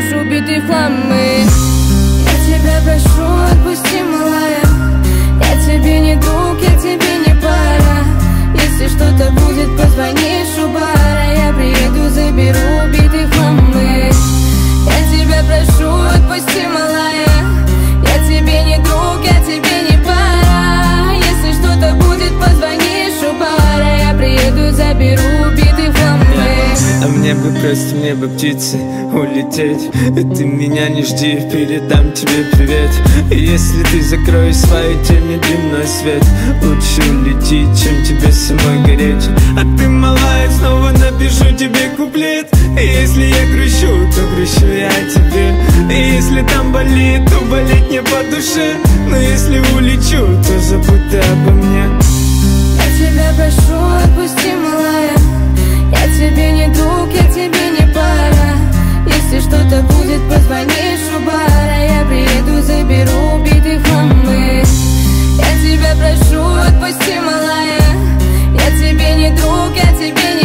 звонишь, убитый в хламы. Я тебя прошу, отпусти, малая. Я тебе не друг, я тебе не пара. Если что-то будет, позвонишь у бара. Я приеду, заберу убитый в хламы. Я тебя прошу, отпусти, малая. Я тебе не друг, я тебе не пара. Если что-то будет, позвонишь у бара. Я приеду, заберу убитый в хламы. А мне бы просто, мне бы птицей улететь. И ты меня не жди, передам тебе привет. И если ты закроешь свои тени дневной свет, лучше улететь, чем тебе самой гореть. А ты, малая, снова напишу тебе куплет. И если я грущу, то грущу я о тебе. И если там болит, то болеть не по душе. Но если улечу, то забудь ты обо мне. Я тебя прошу, отпусти, малая. Я тебе не друг, я тебе не пара. Если что-то будет, позвонишь у бара. Я приеду, заберу убитый в хламы. Я тебя прошу, отпусти, малая. Я тебе не друг, я тебе